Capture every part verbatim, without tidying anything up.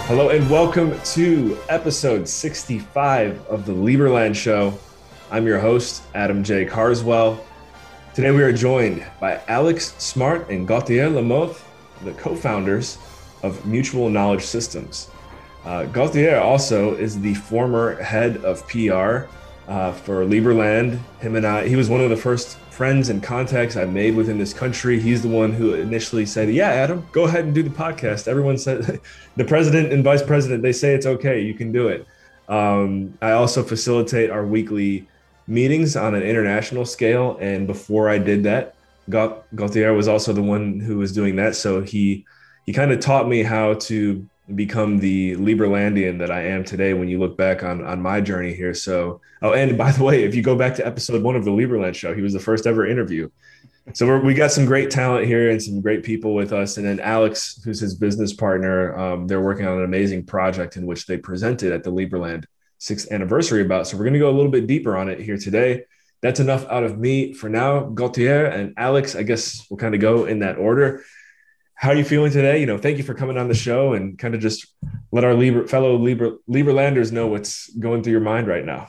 Hello and welcome to episode sixty-five of the Lieberland Show. I'm your host, Adam J. Carswell. Today we are joined by Alex Smart and Gauthier Lamothe, the co-founders of Mutual Knowledge Systems. Uh, Gauthier also is the former head of P R uh, for Lieberland. Him and I, he was one of the first friends and contacts I made within this country. He's the one who initially said, yeah, Adam, go ahead and do the podcast. Everyone said, the president and vice president, they say it's okay, you can do it. Um, I also facilitate our weekly meetings on an international scale. And before I did that, Gauthier was also the one who was doing that. So he, he kind of taught me how to become the Lieberlandian that I am today when you look back on, on my journey here. So, oh, and by the way, if you go back to episode one of the Lieberland Show, he was the first ever interview. So we're, we got some great talent here and some great people with us. And then Alex, who's his business partner, um, they're working on an amazing project in which they presented at the Lieberland sixth anniversary about. So we're going to go a little bit deeper on it here today. That's enough out of me for now. Gauthier and Alex, I guess we'll kind of go in that order. How are you feeling today? You know, thank you for coming on the show and kind of just let our Lieber, fellow Lieber, Lieberlanders know what's going through your mind right now.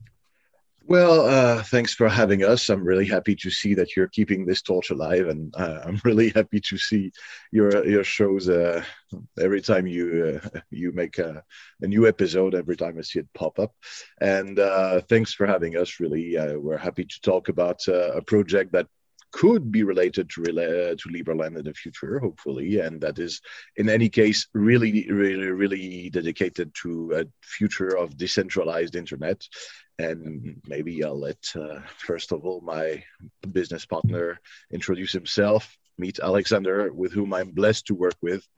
Well, uh, thanks for having us. I'm really happy to see that you're keeping this torch alive, and uh, I'm really happy to see your your shows uh, every time you uh, you make a, a new episode. Every time I see it pop up, and uh, thanks for having us. Really, uh, we're happy to talk about uh, a project that could be related to uh, to Lieberland in the future, hopefully, and that is, in any case, really, really, really dedicated to a future of decentralized internet. And maybe I'll let, uh, first of all, my business partner introduce himself, meet Alexander, with whom I'm blessed to work with.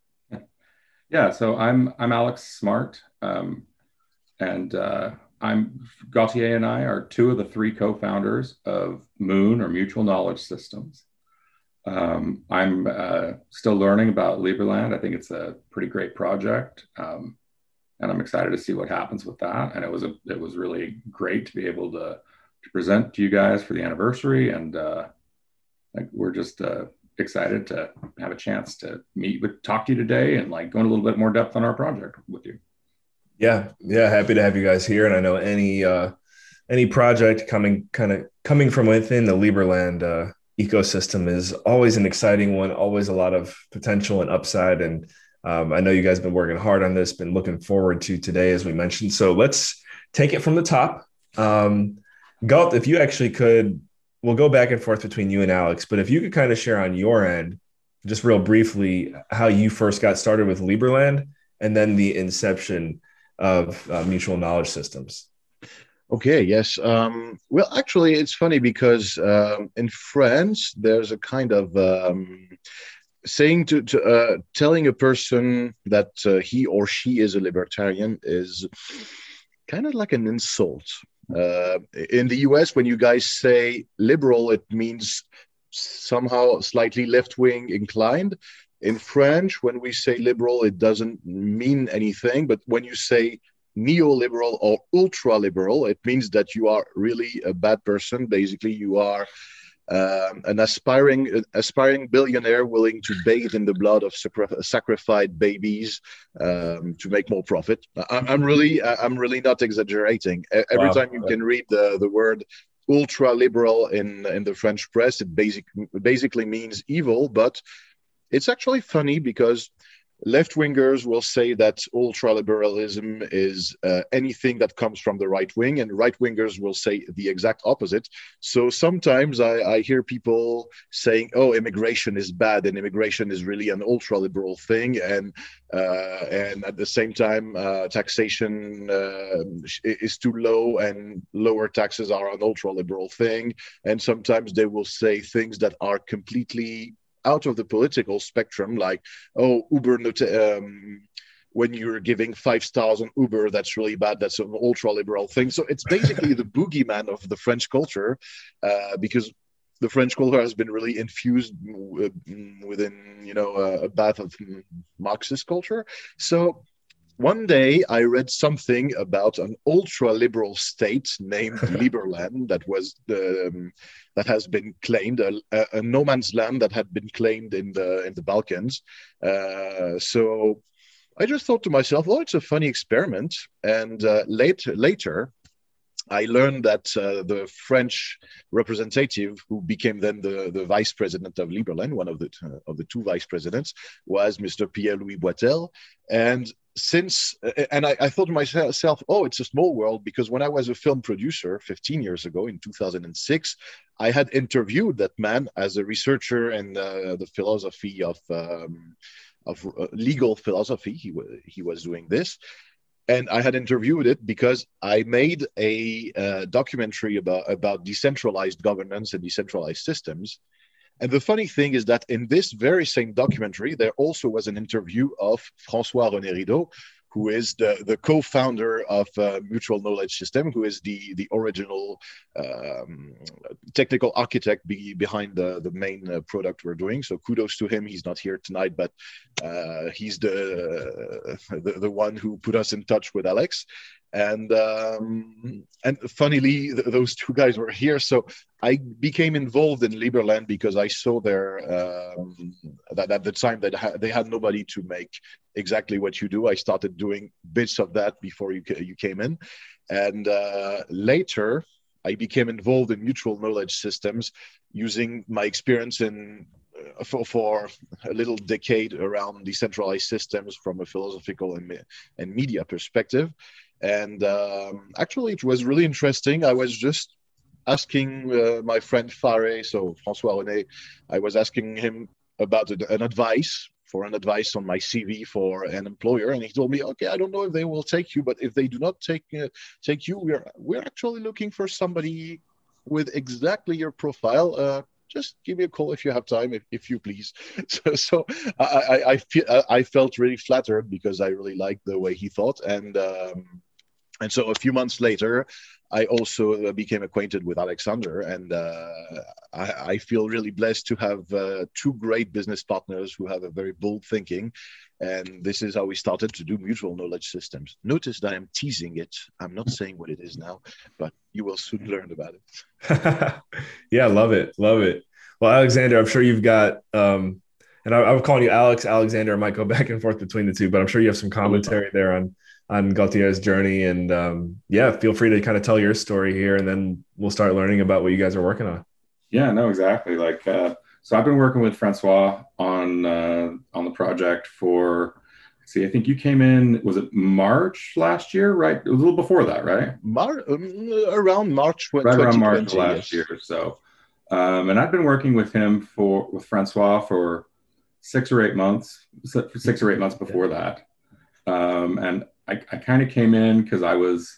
Yeah, so I'm I'm Alex Smart, um, and uh, I'm Gauthier and I are two of the three co-founders of Moon, or Mutual Knowledge Systems. Um, I'm uh, still learning about Lieberland. I think it's a pretty great project. Um, And I'm excited to see what happens with that. And it was a, it was really great to be able to, to present to you guys for the anniversary. And uh, like we're just uh, excited to have a chance to meet with, talk to you today, and like go into a little bit more depth on our project with you. Yeah, yeah, happy to have you guys here. And I know any uh, any project coming kind of coming from within the Lieberland uh, ecosystem is always an exciting one. Always a lot of potential and upside. And Um, I know you guys have been working hard on this, been looking forward to today, as we mentioned. So let's take it from the top. Um, Galt, if you actually could, we'll go back and forth between you and Alex, but if you could kind of share on your end, just real briefly, how you first got started with Lieberland and then the inception of uh, Mutual Knowledge Systems. Okay, yes. Um, well, actually, it's funny because uh, in France, there's a kind of... Um, saying to, to uh, telling a person that uh, he or she is a libertarian is kind of like an insult. Uh, in the U S, when you guys say liberal, it means somehow slightly left-wing inclined. In French, when we say liberal, it doesn't mean anything. But when you say neoliberal or ultra-liberal, it means that you are really a bad person. Basically, you are Um, an aspiring aspiring billionaire willing to bathe in the blood of sacri- sacrificed babies um, to make more profit. I, I'm really I'm really not exaggerating. Every Wow. time you can read the, the word ultra liberal in in the French press, it basic basically means evil. But it's actually funny because left-wingers will say that ultra-liberalism is uh, anything that comes from the right wing, and right-wingers will say the exact opposite. So sometimes I, I hear people saying, oh, immigration is bad, and immigration is really an ultra-liberal thing, and uh, and at the same time, uh, taxation uh, is too low, and lower taxes are an ultra-liberal thing. And sometimes they will say things that are completely out of the political spectrum, like, oh, Uber, um, when you're giving five stars on Uber, that's really bad. That's an ultra-liberal thing. So it's basically the boogeyman of the French culture, uh, because the French culture has been really infused within, you know, a, a bath of Marxist culture. So one day I read something about an ultra-liberal state named Lieberland that was the, um, that has been claimed, a, a no man's land that had been claimed in the in the Balkans. Uh, so I just thought to myself, oh, it's a funny experiment. And uh, later, later, I learned that uh, the French representative, who became then the, the vice president of Liberland, one of the uh, of the two vice presidents, was Mister Pierre-Louis Boitel. And since, and I, I thought to myself, oh, it's a small world, because when I was a film producer fifteen years ago in two thousand six, I had interviewed that man as a researcher in uh, the philosophy of um, of uh, legal philosophy. He, w- he was doing this. And I had interviewed it because I made a uh, documentary about, about decentralized governance and decentralized systems. And the funny thing is that in this very same documentary, there also was an interview of François René Rideau, who is the, the co-founder of uh, Mutual Knowledge System, who is the, the original um, technical architect be, behind the, the main uh, product we're doing. So kudos to him. He's not here tonight, but uh, he's the, the the one who put us in touch with Alex. And um, and funnily, th- those two guys were here. So I became involved in Liberland because I saw their um, that at the time that ha- they had nobody to make exactly what you do. I started doing bits of that before you you came in, and uh, later I became involved in mutual knowledge systems using my experience in uh, for, for a little decade around decentralized systems from a philosophical and, me- and media perspective. And um, actually, it was really interesting. I was just asking uh, my friend Faré, so François René, I was asking him about an, an advice for an advice on my C V for an employer, and he told me, "Okay, I don't know if they will take you, but if they do not take uh, take you, we're we're actually looking for somebody with exactly your profile. Uh, just give me a call if you have time, if, if you please." So, so I, I, I, feel, I felt really flattered because I really liked the way he thought. And um, and so a few months later, I also became acquainted with Alexander. And uh, I, I feel really blessed to have uh, two great business partners who have a very bold thinking. And this is how we started to do mutual knowledge systems. Notice that I'm teasing it. I'm not saying what it is now, but you will soon learn about it. Yeah, love it. Love it. Well, Alexander, I'm sure you've got, um, and I, I'm calling you Alex, Alexander. I might go back and forth between the two, but I'm sure you have some commentary there on, on Gauthier's journey. And um, yeah, feel free to kind of tell your story here, and then we'll start learning about what you guys are working on. Yeah, no, exactly. Like, uh, so I've been working with Francois on, uh, on the project for, see, I think you came in, was it March last year, right? It was a little before that, right? Mar- um, around March right around March last yes. year. So, um, and I've been working with him for, with Francois for six or eight months, six or eight months before yeah. that. Um, and I, I kind of came in because I was,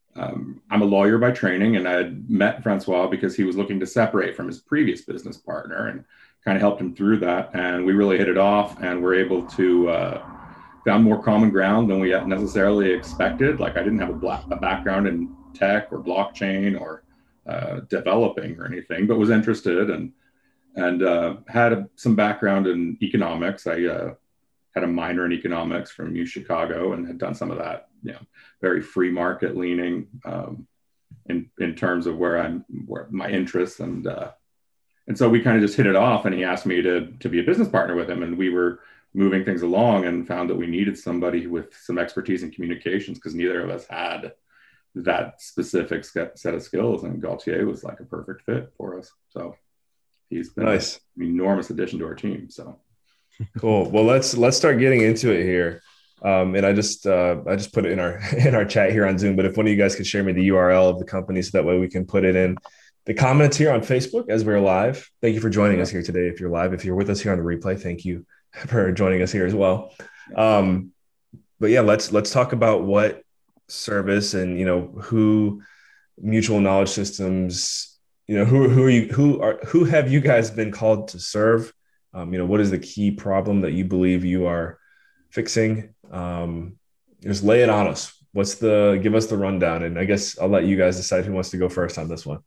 um, I'm a lawyer by training, and I had met Francois because he was looking to separate from his previous business partner, and kind of helped him through that. And we really hit it off, and we're able to, uh, found more common ground than we had necessarily expected. Like, I didn't have a, black, a background in tech or blockchain or uh, developing or anything, but was interested, and and uh, had a, some background in economics. I uh, had a minor in economics from U Chicago, and had done some of that, you know, very free market leaning um, in in terms of where I'm, where my interests, and uh, and so we kind of just hit it off. And he asked me to to be a business partner with him, and we were moving things along, and found that we needed somebody with some expertise in communications, because neither of us had that specific set of skills, and Gauthier was like a perfect fit for us. So he's been nice. An enormous addition to our team. So cool. Well, let's let's start getting into it here. Um, and I just uh, I just put it in our in our chat here on Zoom. But if one of you guys could share me the U R L of the company, so that way we can put it in the comments here on Facebook as we're live. Thank you for joining us here today. If you're live, if you're with us here on the replay, thank you for joining us here as well. Um, but yeah, let's let's talk about what service and, you know, who Mutual Knowledge Systems, you know, who who are you who are who have you guys been called to serve? Um, you know, what is the key problem that you believe you are fixing? Um, just lay it on us. What's the give us the rundown, and I guess I'll let you guys decide who wants to go first on this one.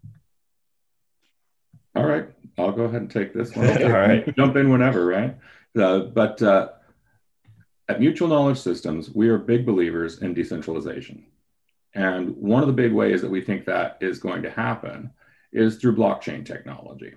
All right, I'll go ahead and take this one. All right, jump in whenever, right? Uh, but uh, at Mutual Knowledge Systems, we are big believers in decentralization. And one of the big ways that we think that is going to happen is through blockchain technology.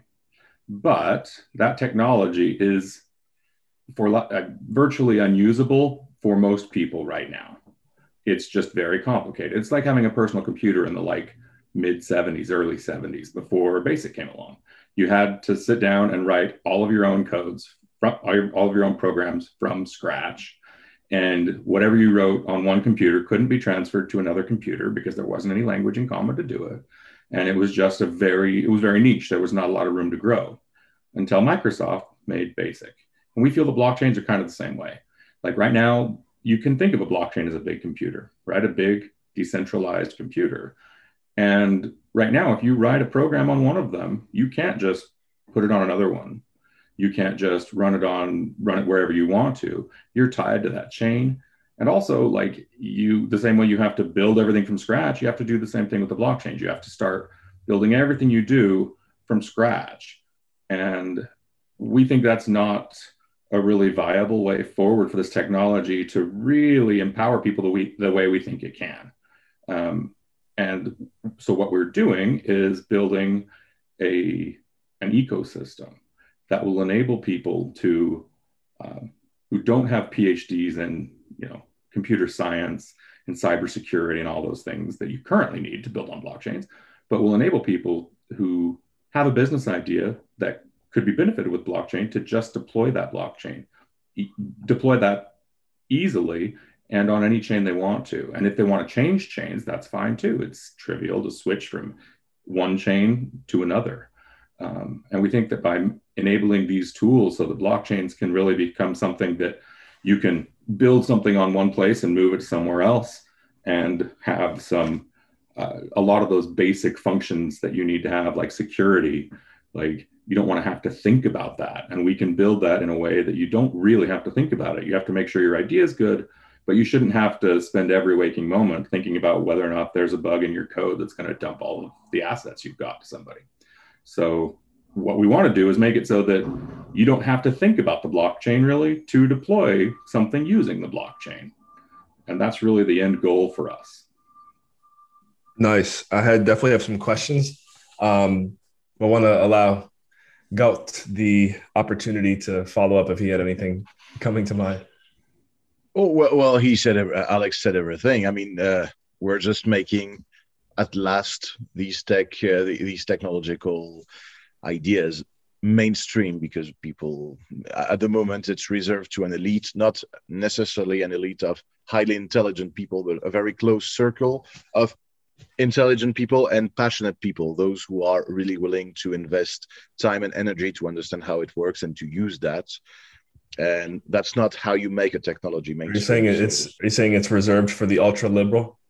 But that technology is for uh, virtually unusable for most people right now. It's just very complicated. It's like having a personal computer in the like mid seventies, early seventies, before BASIC came along. You had to sit down and write all of your own codes, from all of your own programs from scratch. And whatever you wrote on one computer couldn't be transferred to another computer because there wasn't any language in common to do it. And it was just a very, it was very niche. There was not a lot of room to grow until Microsoft made BASIC. And we feel the blockchains are kind of the same way. Like right now, you can think of a blockchain as a big computer, right? A big decentralized computer. And right now, if you write a program on one of them, you can't just put it on another one. You can't just run it on, run it wherever you want to. You're tied to that chain. And also, like you, the same way you have to build everything from scratch, you have to do the same thing with the blockchains. You have to start building everything you do from scratch. And we think that's not a really viable way forward for this technology to really empower people the, we, the way we think it can. Um, and so what we're doing is building a, an ecosystem that will enable people to, um, who don't have PhDs in, you know, computer science and cybersecurity and all those things that you currently need to build on blockchains, but will enable people who have a business idea that could be benefited with blockchain to just deploy that blockchain, e- deploy that easily and on any chain they want to. And if they want to change chains, that's fine too. It's trivial to switch from one chain to another. Um, and we think that by enabling these tools so that blockchains can really become something that you can build something on one place and move it somewhere else and have some, uh, a lot of those basic functions that you need to have, like security, like you don't want to have to think about that. And we can build that in a way that you don't really have to think about it. You have to make sure your idea is good, but you shouldn't have to spend every waking moment thinking about whether or not there's a bug in your code that's going to dump all of the assets you've got to somebody. So what we want to do is make it so that you don't have to think about the blockchain really to deploy something using the blockchain. And that's really the end goal for us. Nice. I had definitely have some questions. Um, I want to allow Gout the opportunity to follow up if he had anything coming to mind. Oh, well, well he said, Alex said everything. I mean, uh, we're just making at last these tech, uh, these technological ideas mainstream because people, at the moment, it's reserved to an elite, not necessarily an elite of highly intelligent people, but a very close circle of intelligent people and passionate people, those who are really willing to invest time and energy to understand how it works and to use that. And that's not how you make a technology mainstream. You're saying it's you're saying it's reserved for the ultra liberal?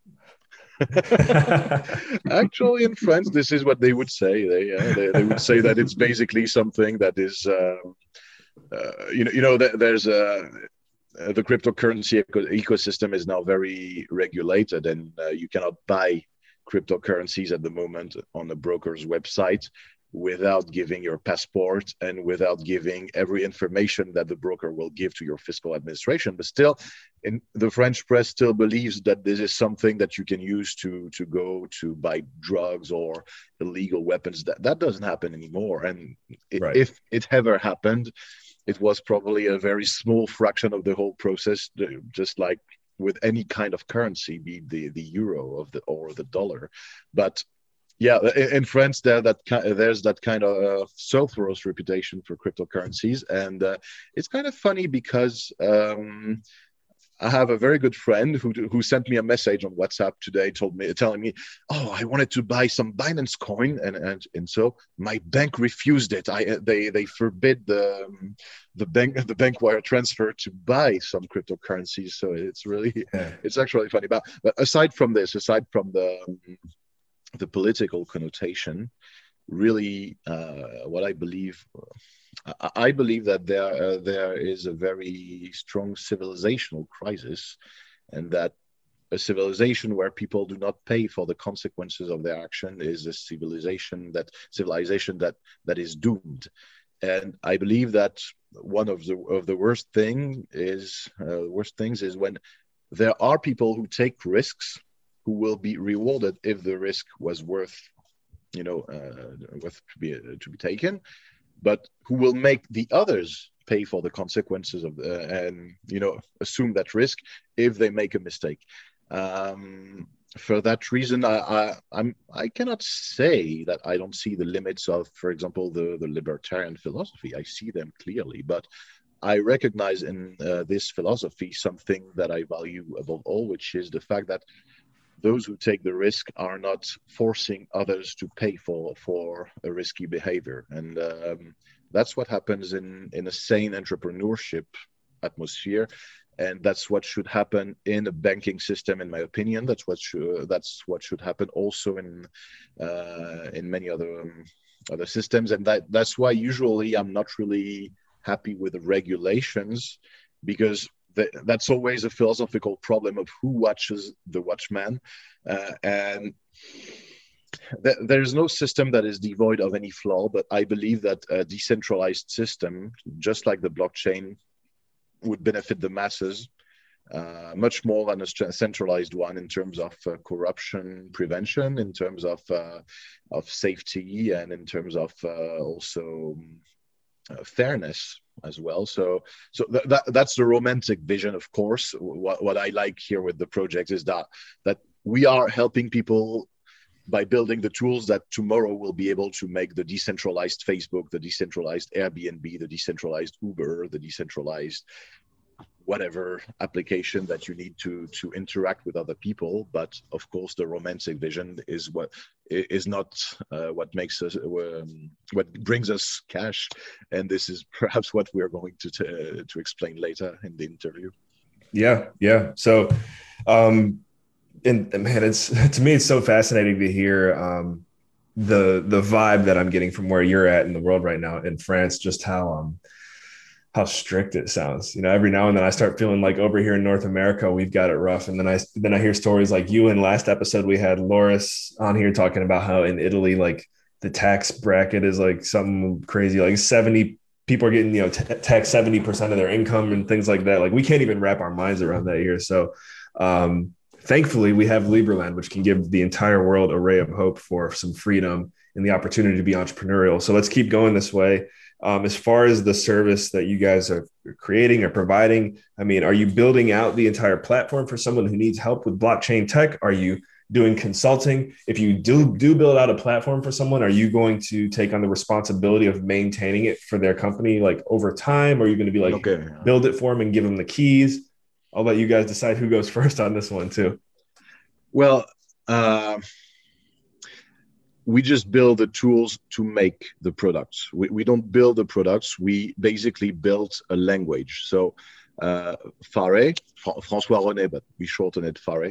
Actually, in France, this is what they would say. They uh, they, they would say that it's basically something that is, uh, uh, you know, you know, there's a. Uh, the cryptocurrency eco- ecosystem is now very regulated, and uh, you cannot buy cryptocurrencies at the moment on a broker's website without giving your passport and without giving every information that the broker will give to your fiscal administration. But still, in the French press still believes that this is something that you can use to to go to buy drugs or illegal weapons. That that doesn't happen anymore. And it, right. if it ever happened, it was probably a very small fraction of the whole process, just like with any kind of currency, be it the, the euro of the or the dollar. But yeah, in, in France, there that there's that kind of uh, sulfurous reputation for cryptocurrencies, and uh, it's kind of funny because um, I have a very good friend who who sent me a message on WhatsApp today, told me telling me, "Oh, I wanted to buy some Binance coin, and and and so my bank refused it. I they they forbid the the bank the bank wire transfer to buy some cryptocurrencies. So it's really yeah. it's actually funny. But, but aside from this, aside from the the political connotation, really, uh, what I believe. I believe that there uh, there is a very strong civilizational crisis, and that a civilization where people do not pay for the consequences of their action is a civilization that civilization that that is doomed. And I believe that one of the of the worst thing is uh, worst things is when there are people who take risks who will be rewarded if the risk was worth, you know, uh, worth to be uh, to be taken, but who will make the others pay for the consequences of the, and you know assume that risk if they make a mistake. Um, for that reason, I, I I'm I cannot say that I don't see the limits of, for example, the the libertarian philosophy. I see them clearly, but I recognize in uh, this philosophy something that I value above all, which is the fact that those who take the risk are not forcing others to pay for for a risky behavior, and um, that's what happens in in a sane entrepreneurship atmosphere, and that's what should happen in a banking system, in my opinion. That's what should that's what should happen also in uh, in many other um, other systems, and that that's why usually I'm not really happy with the regulations, because th- that's always a philosophical problem of who watches the watchman, uh, and th- there's no system that is devoid of any flaw. But I believe that a decentralized system, just like the blockchain, would benefit the masses uh, much more than a centralized one, in terms of uh, corruption prevention, in terms of uh, of safety, and in terms of uh, also Uh, fairness as well. So, so th- that that's the romantic vision, of course. What what I like here with the project is that that we are helping people by building the tools that tomorrow will be able to make the decentralized Facebook, the decentralized Airbnb, the decentralized Uber, the decentralized whatever application that you need to to interact with other people. But of course, the romantic vision is what is not uh, what makes us um, what brings us cash, and this is perhaps what we're going to t- to explain later in the interview. Yeah, yeah. So, um, and man, it's to me, it's so fascinating to hear um, the the vibe that I'm getting from where you're at in the world right now in France. Just how um, how strict it sounds. You know, every now and then I start feeling like over here in North America, we've got it rough. And then I, then I hear stories like you. In last episode, we had Loris on here talking about how in Italy, like the tax bracket is like something crazy, like seventy people are getting, you know, t- taxed seventy percent of their income and things like that. Like we can't even wrap our minds around that here. So um, thankfully we have Liberland, which can give the entire world a ray of hope for some freedom and the opportunity to be entrepreneurial. So let's keep going this way. Um, as far as the service that you guys are creating or providing, I mean, are you building out the entire platform for someone who needs help with blockchain tech? Are you doing consulting? If you do do build out a platform for someone, are you going to take on the responsibility of maintaining it for their company, like over time? Or are you going to be like, okay, build it for them and give them the keys? I'll let you guys decide who goes first on this one too. Well, uh... we just build the tools to make the products. We, we don't build the products. We basically built a language. So uh, Fare, Fra- François René, but we shorten it Fare.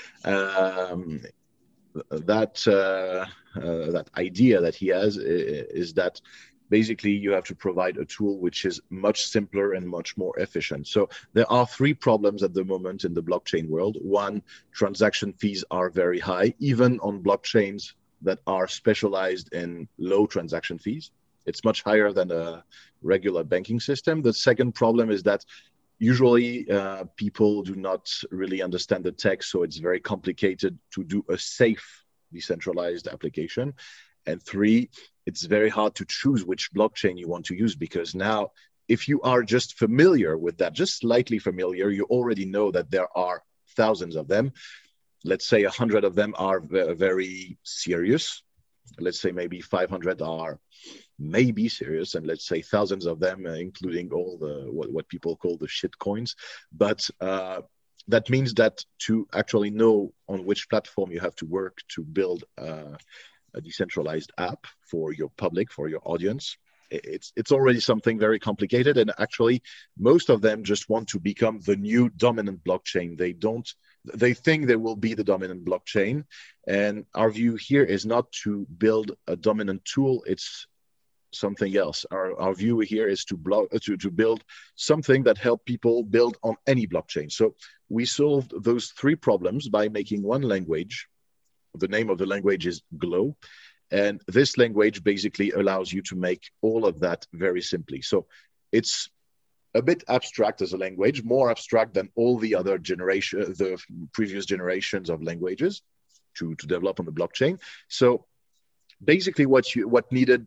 Um, that uh, uh, that idea that he has is, is that basically you have to provide a tool which is much simpler and much more efficient. So there are three problems at the moment in the blockchain world. One, transaction fees are very high, even on blockchains that are specialized in low transaction fees. It's much higher than a regular banking system. The second problem is that usually uh, people do not really understand the tech, so it's very complicated to do a safe decentralized application. And three, it's very hard to choose which blockchain you want to use, because now if you are just familiar with that, just slightly familiar, you already know that there are thousands of them. Let's say a hundred of them are very serious. Let's say maybe five hundred are maybe serious, and let's say thousands of them, uh, including all the what, what people call the shit coins. But uh, that means that to actually know on which platform you have to work to build uh, a decentralized app for your public, for your audience, it's it's already something very complicated. And actually, most of them just want to become the new dominant blockchain. They don't. They think they will be the dominant blockchain. And our view here is not to build a dominant tool. It's something else. Our, our view here is to, block, to, to build something that help people build on any blockchain. So we solved those three problems by making one language. The name of the language is Glow. And this language basically allows you to make all of that very simply. So it's a bit abstract as a language, more abstract than all the other generation, the previous generations of languages to, to develop on the blockchain. So basically what you what needed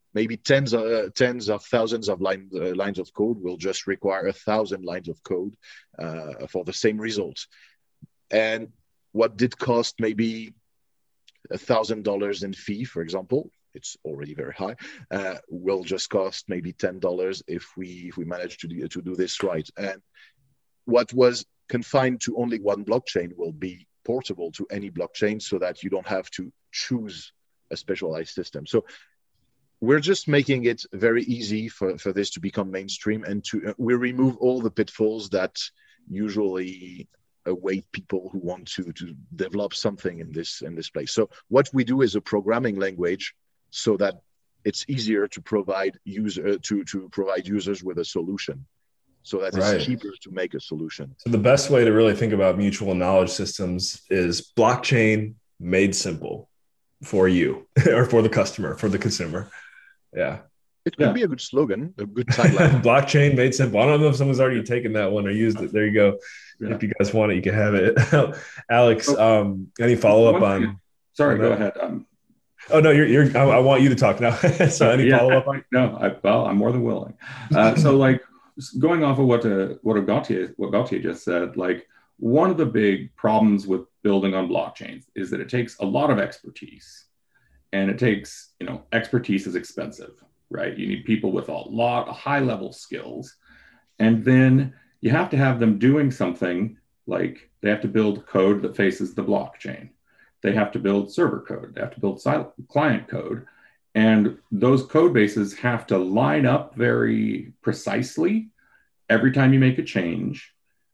maybe tens of uh, tens of thousands of line, uh, lines of code will just require a thousand lines of code uh, for the same results. And what did cost maybe a thousand dollars in fee, for example, it's already very high, uh, will just cost maybe ten dollars if we if we manage to do, to do this right. And what was confined to only one blockchain will be portable to any blockchain, so that you don't have to choose a specialized system. So we're just making it very easy for, for this to become mainstream, and to uh, we remove all the pitfalls that usually await people who want to, to develop something in this in this place. So what we do is a programming language, so that it's easier to provide user to, to provide users with a solution, so that Right. it's cheaper to make a solution. So the best way to really think about mutual knowledge systems is blockchain made simple for you or for the customer, for the consumer. Yeah. It could Yeah. be a good slogan, a good tagline. Blockchain made simple. I don't know if someone's already taken that one or used it. There you go. Yeah. If you guys want it, you can have it. Alex, Oh, um, any follow up one thing- on? Sorry, on go that? ahead. Um, Oh no, you're. you're I, I want you to talk now. So any yeah, follow up on? No, I, well, I'm more than willing. Uh, so, like, going off of what uh, what Gautier what Gautier just said, like, one of the big problems with building on blockchains is that it takes a lot of expertise, and it takes, you know, expertise is expensive, right? You need people with a lot of high level skills, and then you have to have them doing something, like they have to build code that faces the blockchain. They have to build server code. They have to build silent client code. And those code bases have to line up very precisely every time you make a change.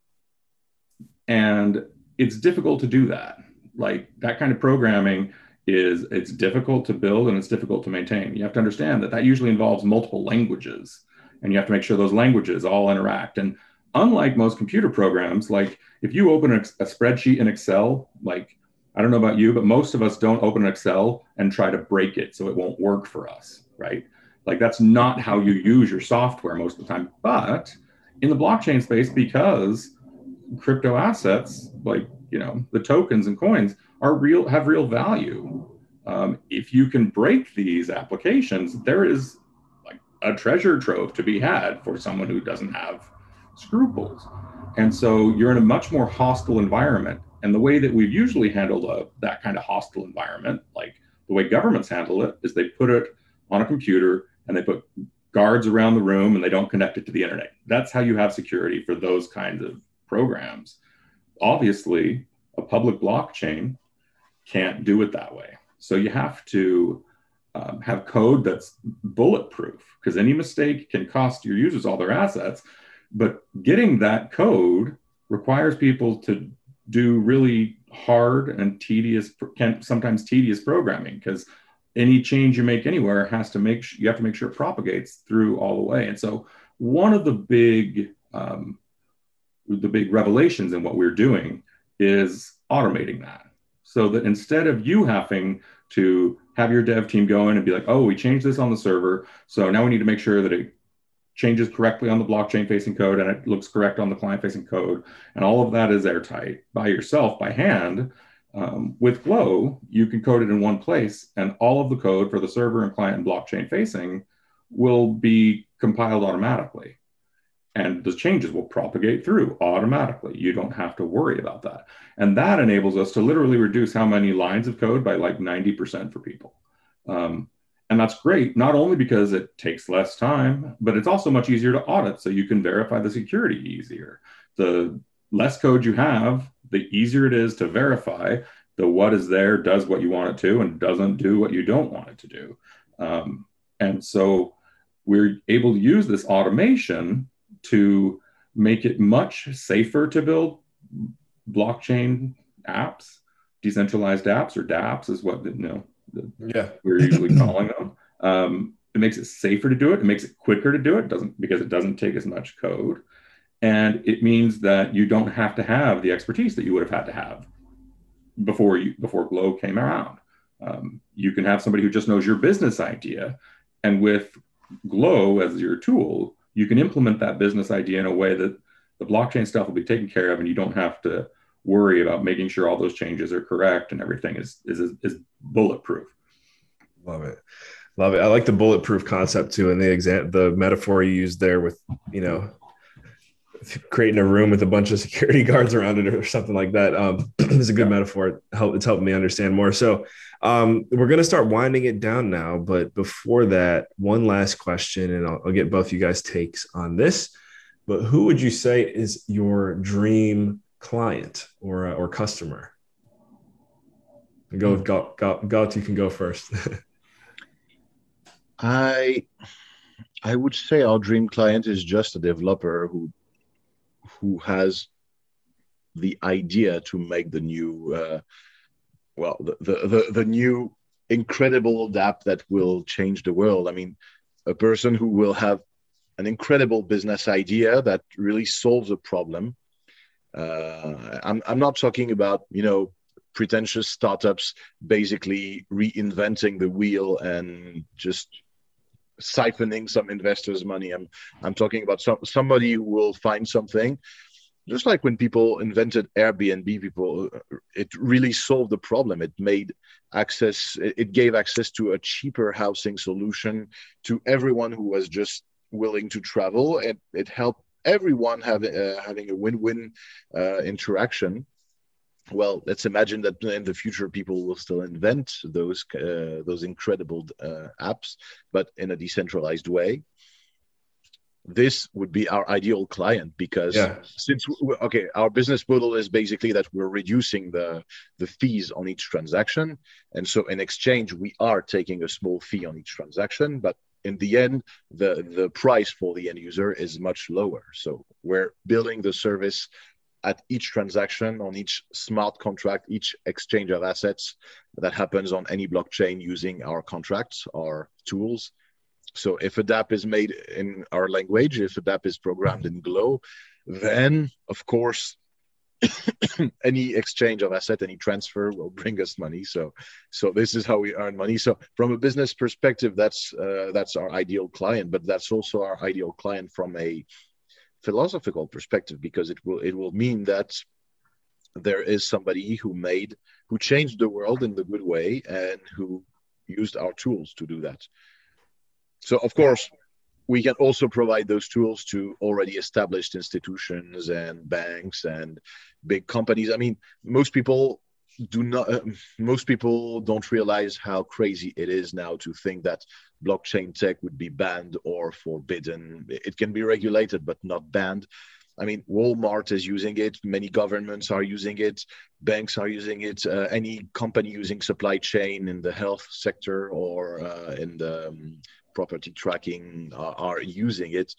And it's difficult to do that. Like, that kind of programming is, it's difficult to build and it's difficult to maintain. You have to understand that that usually involves multiple languages, and you have to make sure those languages all interact. And unlike most computer programs, like if you open a, a spreadsheet in Excel, like, I don't know about you, but most of us don't open Excel and try to break it so it won't work for us, right? Like, that's not how you use your software most of the time. But in the blockchain space, because crypto assets, like, you know, the tokens and coins are real, have real value. Um, if you can break these applications, there is like a treasure trove to be had for someone who doesn't have scruples. And so you're in a much more hostile environment. And the way that we've usually handled a, that kind of hostile environment, like the way governments handle it, is they put it on a computer and they put guards around the room and they don't connect it to the internet. That's how you have security for those kinds of programs. Obviously, a public blockchain can't do it that way. So you have to um, have code that's bulletproof, because any mistake can cost your users all their assets. But getting that code requires people to do really hard and tedious, can sometimes tedious programming, because any change you make anywhere has to make, you have to make sure it propagates through all the way. And so one of the big, um, the big revelations in what we're doing is automating that, so that instead of you having to have your dev team go in and be like, oh, we changed this on the server, so now we need to make sure that it changes correctly on the blockchain facing code and it looks correct on the client facing code, and all of that is airtight by yourself, by hand. Um, with Glow, you can code it in one place, and all of the code for the server and client and blockchain facing will be compiled automatically. And the changes will propagate through automatically. You don't have to worry about that. And that enables us to literally reduce how many lines of code by like ninety percent for people. Um, And that's great, not only because it takes less time, but it's also much easier to audit, so you can verify the security easier. The less code you have, the easier it is to verify the what is there does what you want it to and doesn't do what you don't want it to do. Um, and so we're able to use this automation to make it much safer to build blockchain apps, decentralized apps, or dApps is what, you know, the, yeah, we're usually calling them. Um, it makes it safer to do it. It makes it quicker to do it. Doesn't because it doesn't take as much code, and it means that you don't have to have the expertise that you would have had to have before you before Glow came around. Um, you can have somebody who just knows your business idea, and with Glow as your tool, you can implement that business idea in a way that the blockchain stuff will be taken care of, and you don't have to worry about making sure all those changes are correct and everything is is is bulletproof. Love it. Love it. I like the bulletproof concept too, and the exam, the metaphor you used there with, you know, creating a room with a bunch of security guards around it or something like that. Um, is a good Yeah. metaphor. It help, it's helping me understand more. So um, we're going to start winding it down now. But before that, one last question, and I'll, I'll get both you guys' takes on this. But who would you say is your dream client or, uh, or customer? Go with Galt. Galt, Galt, you can go first. I I would say our dream client is just a developer who who has the idea to make the new uh, well the, the the the new incredible app that will change the world. I mean, a person who will have an incredible business idea that really solves a problem. Uh, I'm I'm not talking about, you know, pretentious startups basically reinventing the wheel and just siphoning some investors' money. I'm I'm talking about some somebody who will find something. Just like when people invented Airbnb, people it really solved the problem. It made access, it gave access to a cheaper housing solution to everyone who was just willing to travel. It it helped everyone have uh, having a win-win uh, interaction. Well, let's imagine that in the future people will still invent those uh, those incredible uh, apps, but in a decentralized way. This would be our ideal client because Yeah. since we- okay, our business model is basically that we're reducing the the fees on each transaction, and so in exchange we are taking a small fee on each transaction, but in the end the the price for the end user is much lower. So we're building the service at each transaction, on each smart contract, each exchange of assets that happens on any blockchain using our contracts, our tools. So if a dApp is made in our language, if a dApp is programmed in Glow, then of course any exchange of asset, any transfer will bring us money. So, so this is how we earn money. So from a business perspective, that's uh, that's our ideal client, but that's also our ideal client from a philosophical perspective, because it will it will mean that there is somebody who made who changed the world in the good way and who used our tools to do that. So of course we can also provide those tools to already established institutions and banks and big companies. I mean, most people do not uh, most people don't realize how crazy it is now to think that blockchain tech would be banned or forbidden. It can be regulated but not banned. I mean, Walmart is using it, many governments are using it, banks are using it, uh, any company using supply chain in the health sector or uh, in the um, property tracking are, are using it.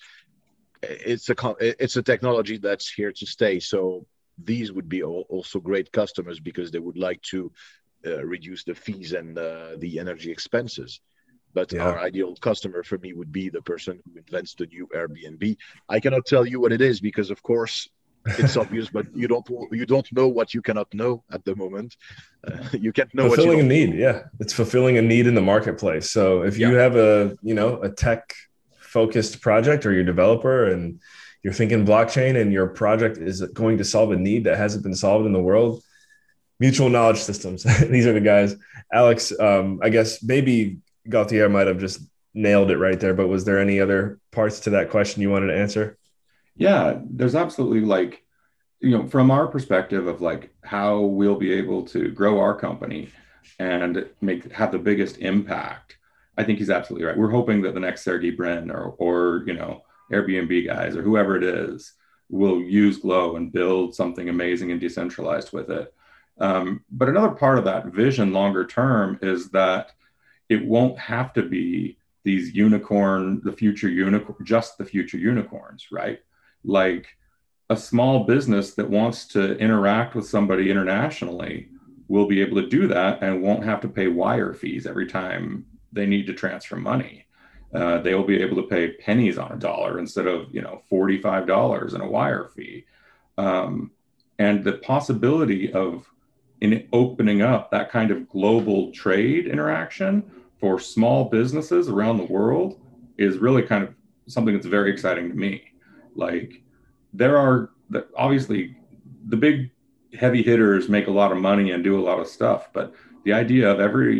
It's a it's a technology that's here to stay. So these would be also great customers because they would like to uh, reduce the fees and uh, the energy expenses. But Yeah. our ideal customer for me would be the person who invents the new Airbnb. I cannot tell you what it is because, of course, it's obvious, but you don't you don't know what you cannot know at the moment. Uh, you can't know what you Fulfilling a don't need. Yeah. It's fulfilling a need in the marketplace. So if you Yeah. have a, you know, a tech focused project or you're a developer and you're thinking blockchain and your project is going to solve a need that hasn't been solved in the world, Mutual Knowledge Systems. These are the guys. Alex, um, I guess maybe Gauthier might have just nailed it right there, but was there any other parts to that question you wanted to answer? Yeah, there's absolutely like, you know, from our perspective of like how we'll be able to grow our company and make have the biggest impact. I think he's absolutely right. We're hoping that the next Sergey Brin or, or, you know, Airbnb guys or whoever it is will use Glow and build something amazing and decentralized with it. Um, but another part of that vision longer term is that it won't have to be these unicorn, the future unicorn, just the future unicorns, right? Like a small business that wants to interact with somebody internationally will be able to do that and won't have to pay wire fees every time they need to transfer money. Uh, they will be able to pay pennies on a dollar instead of, you know, forty-five dollars in a wire fee. Um, and the possibility of in opening up that kind of global trade interaction for small businesses around the world is really kind of something that's very exciting to me. Like there are the, obviously the big heavy hitters make a lot of money and do a lot of stuff, but the idea of every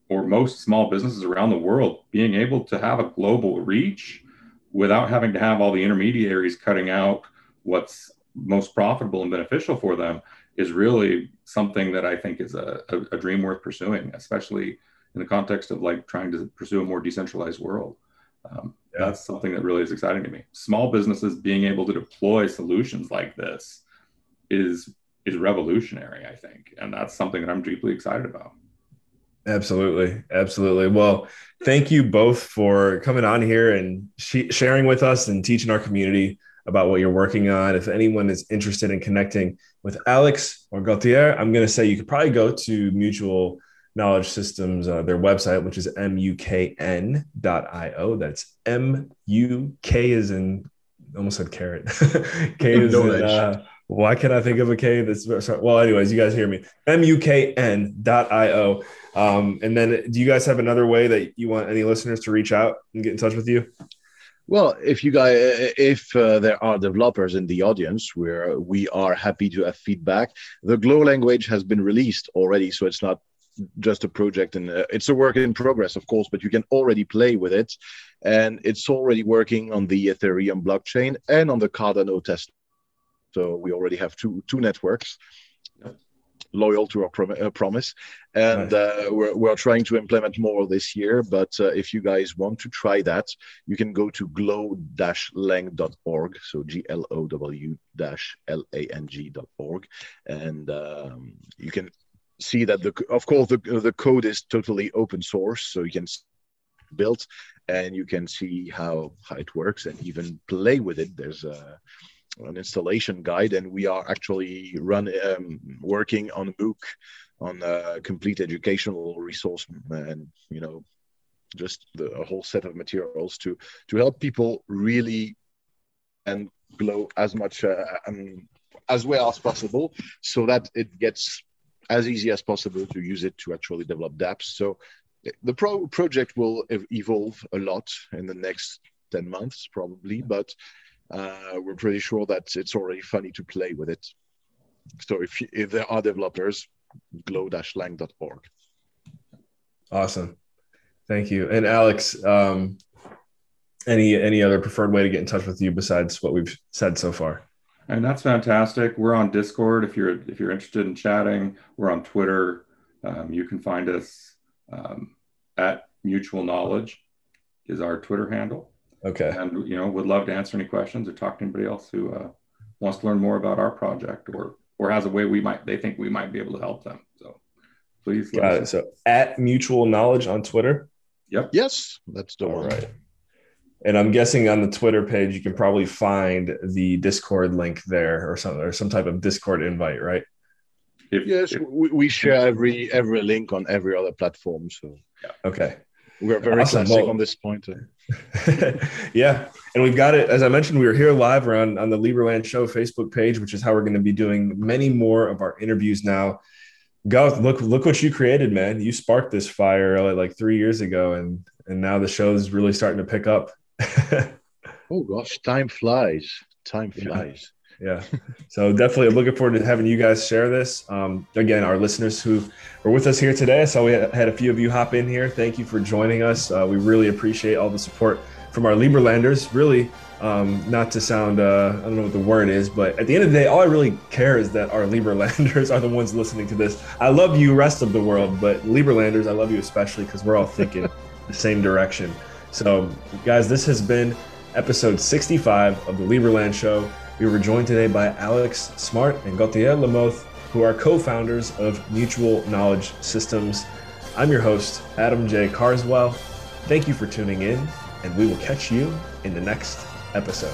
or most small businesses around the world, being able to have a global reach without having to have all the intermediaries cutting out what's most profitable and beneficial for them is really something that I think is a, a, a dream worth pursuing, especially in the context of like trying to pursue a more decentralized world. Um, yeah. That's something that really is exciting to me. Small businesses being able to deploy solutions like this is is revolutionary, I think. And that's something that I'm deeply excited about. Absolutely. Absolutely. Well, thank you both for coming on here and sh- sharing with us and teaching our community about what you're working on. If anyone is interested in connecting with Alex or Gautier, I'm going to say you could probably go to Mutual Knowledge Systems, uh, their website, which is M U K N dot I O. That's M U K is in, almost said carrot. K is in, uh, why can't I think of a K? That's sorry. Well, anyways, you guys hear me. M U K N dot I O. Um, and then do you guys have another way that you want any listeners to reach out and get in touch with you? Well, if you guys, if uh, there are developers in the audience, where we are happy to have feedback. The Glow language has been released already, so it's not just a project, and uh, it's a work in progress, of course, but you can already play with it, and it's already working on the Ethereum blockchain and on the Cardano test. So we already have two two networks loyal to our prom- uh, promise, and nice. uh, we're we're trying to implement more this year. But uh, if you guys want to try that, you can go to glow dash lang dot org, so G L O W dash L A N G dot org, and um, you can see that the of course the the code is totally open source, so you can build and you can see how how it works and even play with it. There's a an installation guide, and we are actually run um, working on MOOC, on a complete educational resource, and you know, just the, a whole set of materials to to help people really and Glow as much uh, um, as well as possible, so that it gets as easy as possible to use it to actually develop dApps. So the pro- project will ev- evolve a lot in the next ten months probably, but Uh, we're pretty sure that it's already funny to play with it. So if you, if there are developers, glow dash lang dot org. Awesome. Thank you. And Alex, um, any any other preferred way to get in touch with you besides what we've said so far? And that's fantastic. We're on Discord if you're if you're interested in chatting. We're on Twitter. Um, you can find us um, at Mutual Knowledge is our Twitter handle. Okay. And, you know, would love to answer any questions or talk to anybody else who uh, wants to learn more about our project or or has a way we might, they think we might be able to help them. So please. Got it. So at Mutual Knowledge on Twitter. Yep. Yes, that's the All one. right. And I'm guessing on the Twitter page, you can probably find the Discord link there or something, or some type of Discord invite, right? If, yes, if, we, we share every every link on every other platform. So yeah. Okay. We're very awesome. classic well, on this point. Yeah. And we've got it. As I mentioned, we were here live around on the Liberland Show Facebook page, which is how we're going to be doing many more of our interviews now. Go look, look what you created, man. You sparked this fire like three years ago, and, and now the show's really starting to pick up. Oh gosh, time flies. Time flies. Yeah. yeah. So definitely I'm looking forward to having you guys share this. Um, again, our listeners who are with us here today. So we had a few of you hop in here. Thank you for joining us. Uh, we really appreciate all the support from our Liberlanders. Really, um, not to sound, uh, I don't know what the word is, but at the end of the day, all I really care is that our Liberlanders are the ones listening to this. I love you, rest of the world, but Liberlanders, I love you especially because we're all thinking the same direction. So guys, this has been episode sixty-five of the Liberland Show. We were joined today by Alex Smart and Gautier Lamothe, who are co-founders of Mutual Knowledge Systems. I'm your host, Adam J. Carswell. Thank you for tuning in, and we will catch you in the next episode.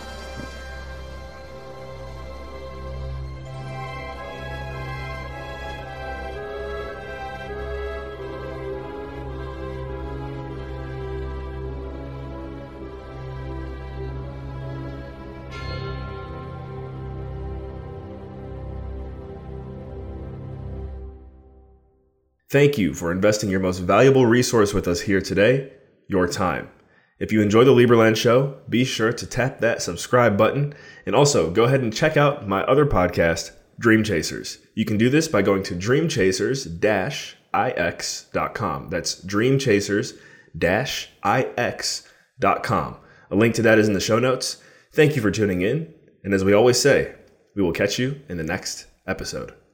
Thank you for investing your most valuable resource with us here today, your time. If you enjoy the Liberland Show, be sure to tap that subscribe button, and also go ahead and check out my other podcast, Dream Chasers. You can do this by going to dream chasers dash ix dot com. That's dream chasers dash ix dot com. A link to that is in the show notes. Thank you for tuning in. And as we always say, we will catch you in the next episode.